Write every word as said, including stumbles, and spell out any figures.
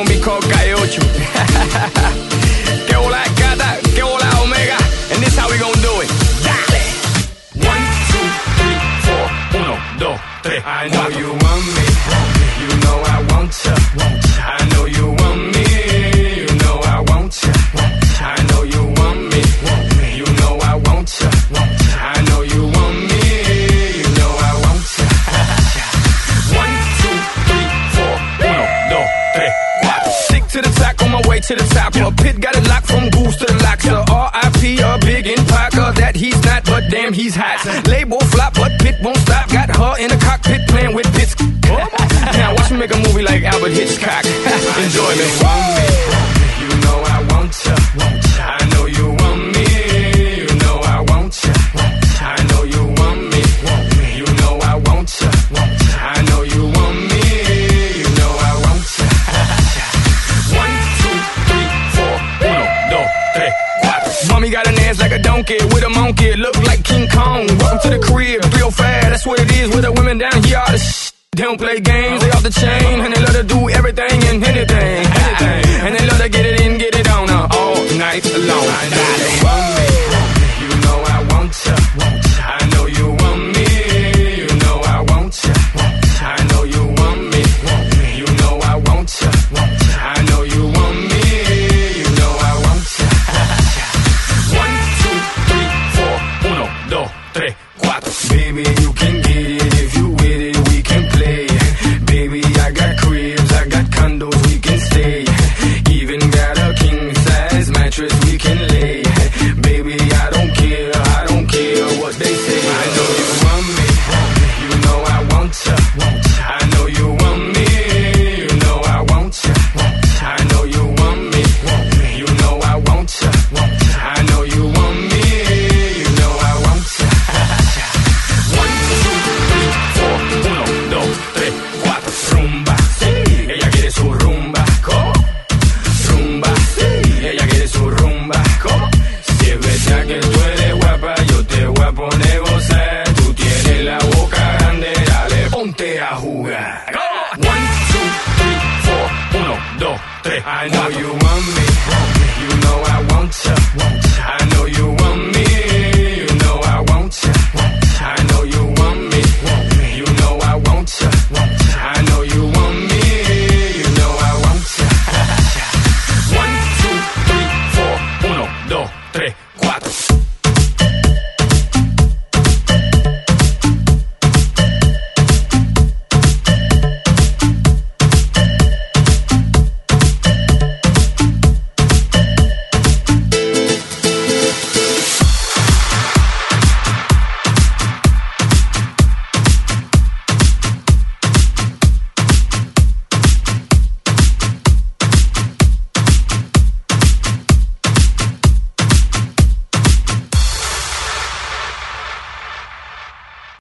gonna be called Calle Ocho. Que hola gata, que hola omega. And this how we gonna do it. Dale. One, two, three, four. Uno, dos, tres. I know you want me. You know I want ya. I know you want me. You know I want ya. I know you want me. You know I want ya. I know you want me. You know I want ya. One, two, three, four. Uno, dos, tres, cuatro. Stick to the track on my way to the top. A pit got it locked from goose to the locks. R I P a big in Parker. That he's not, but damn he's hot. Label flop, but Pit won't stop. Got her in the cockpit playing with Pitts. Now watch me make a movie like Albert Hitchcock. Enjoy me. You know I want ya. I know you want me. You know I want ya. I know you want me. You know I want ya. I know you want me. You know I want ya. One, two, three, four. Uno, dos, tres, cuatro. Mommy got an ass like a donkey with a monkey. Look like King Kong. Welcome to the crib. three oh five, that's what it is. With the women down here all the sh- They don't play games, they off the chain. And they love to do everything and anything, anything. And they love to get it in, get it on uh, all night long. I know you want me. You know I want ya. I know you want me. You know I want ya. I know you want me. You know I want ya. I know you want me. You know I want ya. One, two, three, four. Uno, dos, tres, cuatro. Baby, you